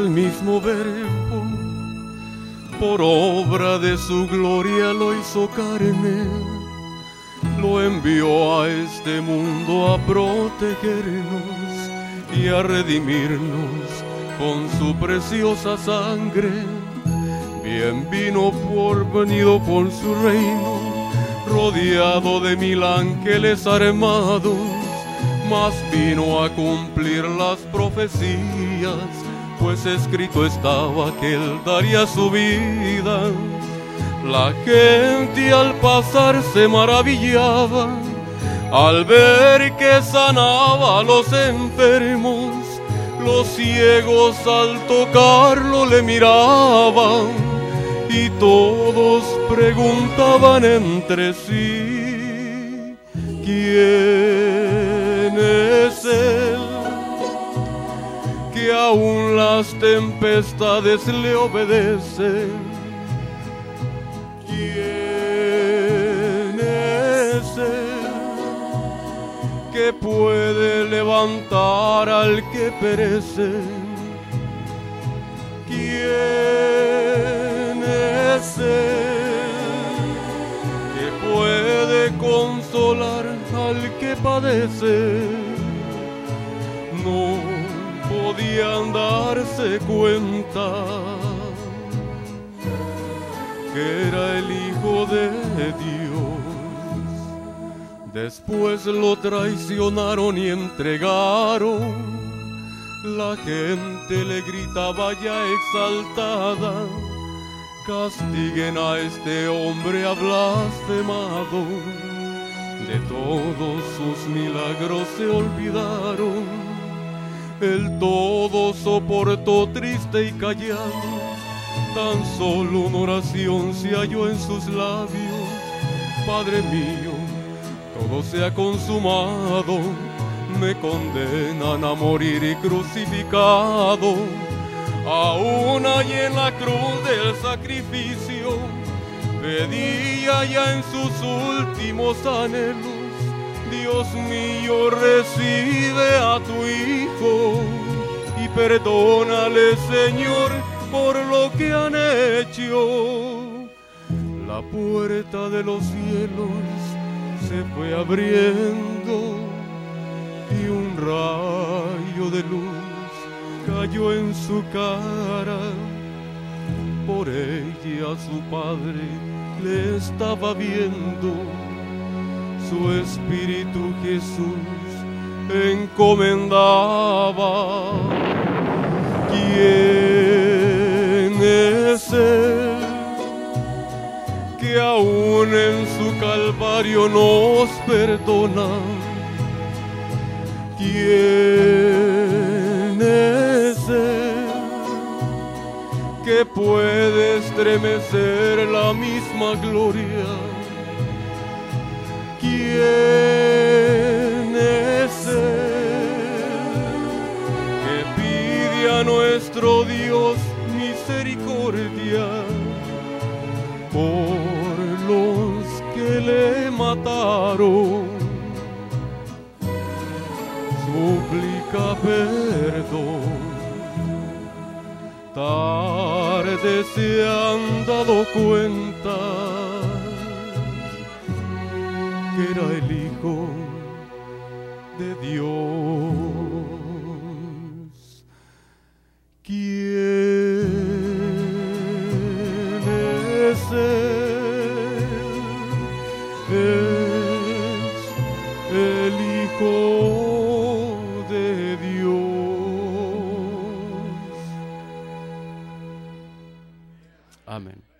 al mismo Verbo, por obra de su gloria lo hizo carne, lo envió a este mundo a protegernos y a redimirnos con su preciosa sangre. Bien venido por su reino, rodeado de 1000 ángeles armados, mas vino a cumplir las profecías, pues escrito estaba que él daría su vida. La gente al pasar se maravillaba al ver que sanaba a los enfermos. Los ciegos al tocarlo le miraban y todos preguntaban entre sí: ¿quién es él? Que aún las tempestades le obedecen. ¿Quién es él? Que puede levantar al que perece. ¿Quién es él? Que puede consolar al que padece. No podían darse cuenta que era el Hijo de Dios. Después lo traicionaron y entregaron. La gente le gritaba ya exaltada: castiguen a este hombre ha blasfemado. De todos sus milagros se olvidaron. Él todo soportó triste y callado. Tan solo una oración se halló en sus labios: Padre mío, todo se ha consumado. Me condenan a morir y crucificado. Aún allí en la cruz del sacrificio pedía ya en sus últimos anhelos: Dios mío, recibe a tu Hijo y perdónale, Señor, por lo que han hecho. La puerta de los cielos se fue abriendo y un rayo de luz cayó en su cara. Por ella su padre le estaba viendo. Su espíritu Jesús encomendaba. ¿Quién es él que aún en su calvario nos perdona? ¿Quién es él que puede estremecer la misma gloria? ¿Quién es él que pide a nuestro Dios misericordia por los que le mataron? Suplica perdón. Tarde se han dado cuenta que era el Hijo de Dios. ¿Quién es él? Es el Hijo de Dios. Amén.